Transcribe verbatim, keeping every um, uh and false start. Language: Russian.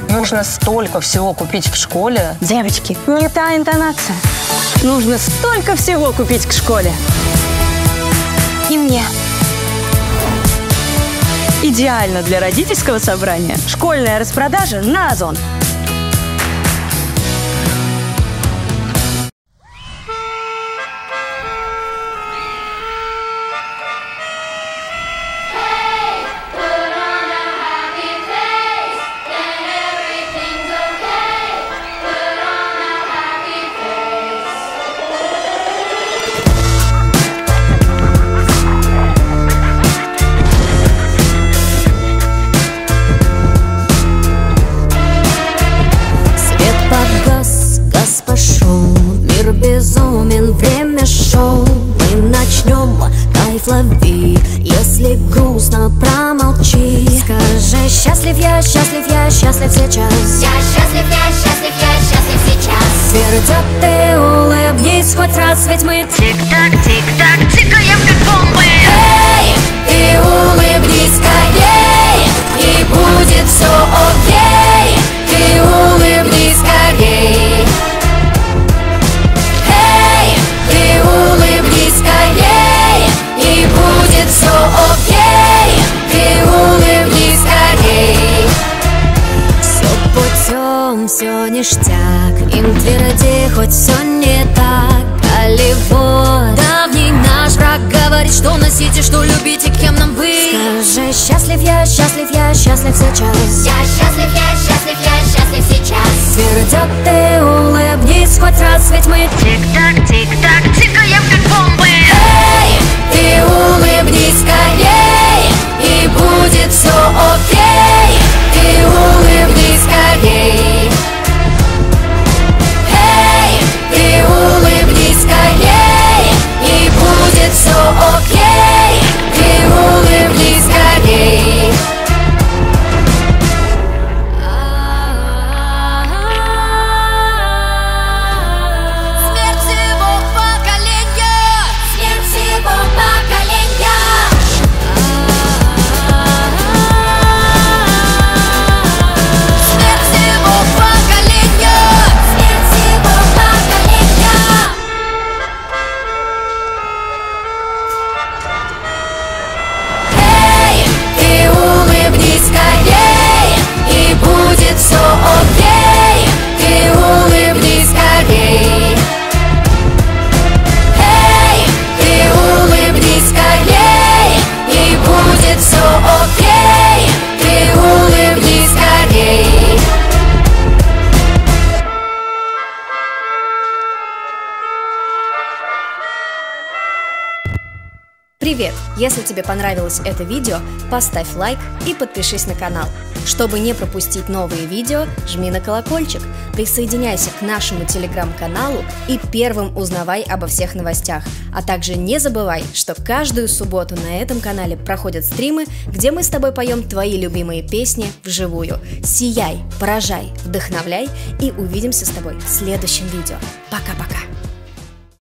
Нужно столько всего купить в школе. Девочки, не та интонация. Нужно столько всего купить к школе. И мне. Идеально для родительского собрания. Школьная распродажа на Озон. Безумен, время шоу. Мы начнем, кайф лови. Если грустно, промолчи. Скажи: счастлив я, счастлив я, счастлив сейчас. Я счастлив, я счастлив, я счастлив сейчас. Вперед ты улыбнись хоть раз, ведь мы тик-так, тик-так, тикаем как бомбы. Эй, ты улыбнись скорей, и будет все окей. Ты улыбнись скорей. И будет все окей. Ты улыбнись скорей. Все путем, все ништяк. Им тверди, хоть все не так. Голливуд, давний наш враг, говорит, что носить и что любить и кем нам быть. Скажи: счастлив я, счастлив я, счастлив сейчас. Я счастлив, я счастлив, я счастлив сейчас. Твердят ты улыбнись хоть раз, ведь мы тик-так, тик-так, тикаем как бомбы. Эй, ты улыбнись скорей, и будет все окей. Ты улыбнись скорей. Эй, ты улыбнись скорей, и будет все окей. Ты улыбнись скорей. Привет! Если тебе понравилось это видео, поставь лайк и подпишись на канал. Чтобы не пропустить новые видео, жми на колокольчик, присоединяйся к нашему телеграм-каналу и первым узнавай обо всех новостях. А также не забывай, что каждую субботу на этом канале проходят стримы, где мы с тобой поем твои любимые песни вживую. Сияй, поражай, вдохновляй и увидимся с тобой в следующем видео. Пока-пока!